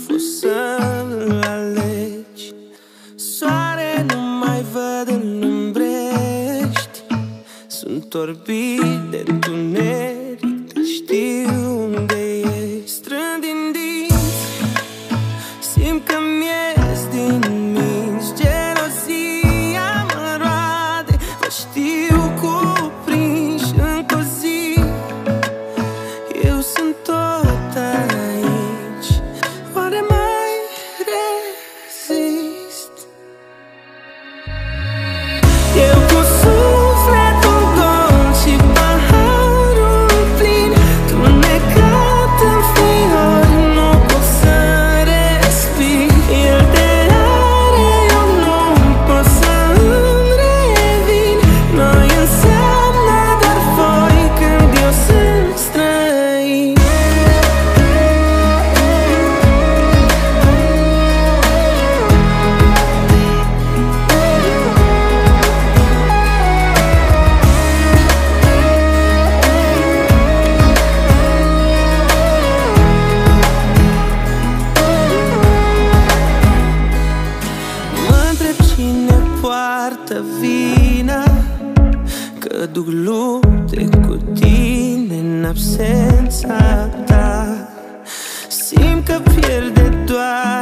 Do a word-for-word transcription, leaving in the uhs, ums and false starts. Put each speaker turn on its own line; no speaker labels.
fost să-l alegi. Soare nu mai văd în umbrești, sunt orbit de întuneric, dar știu unde ești. Strâng din dinți, simt că-mi ies din minți, gelozia mă roade, vă știu cuprinși încă o zi. Eu sunt tot aici, oare mai rezist? Eu cu sufletul gol și paharul plin, tunecat în fiori, nu pot să respir. El te are, eu nu pot să-mi revin. Noi înseamnă doar voi când eu sunt străin. Mă întreb cine poartă vina, că duc lupte cu tine în absența ta. Simt că pierde doar